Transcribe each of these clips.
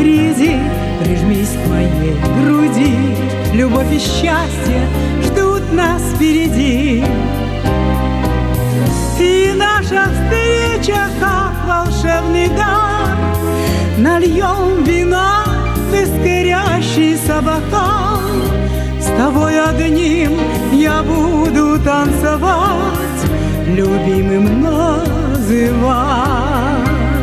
приди, прижмись к моей груди. Любовь и счастье ждут нас впереди. И наша встреча, как волшебный дар, нальем вина в искрящийся бокал. С тобой одним я буду танцевать, любимым называть.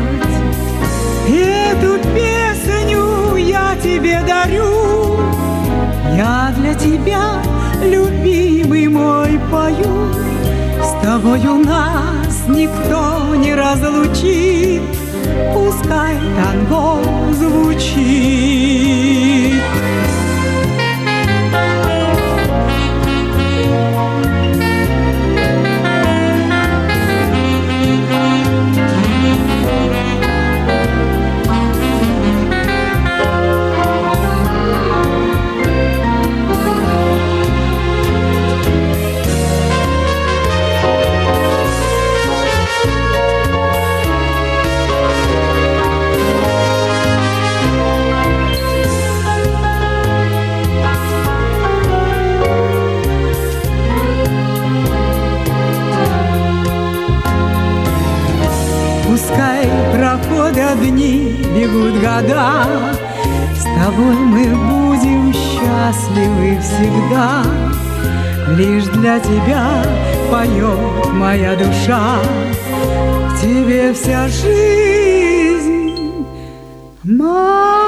Эту песню я тебе дарю, я для тебя, любимый мой, пою. С тобою нас никто не разлучит, пускай танго звучит. Пускай проходят дни, бегут года, с тобой мы будем счастливы всегда. Лишь для тебя поет моя душа, к тебе вся жизнь моя.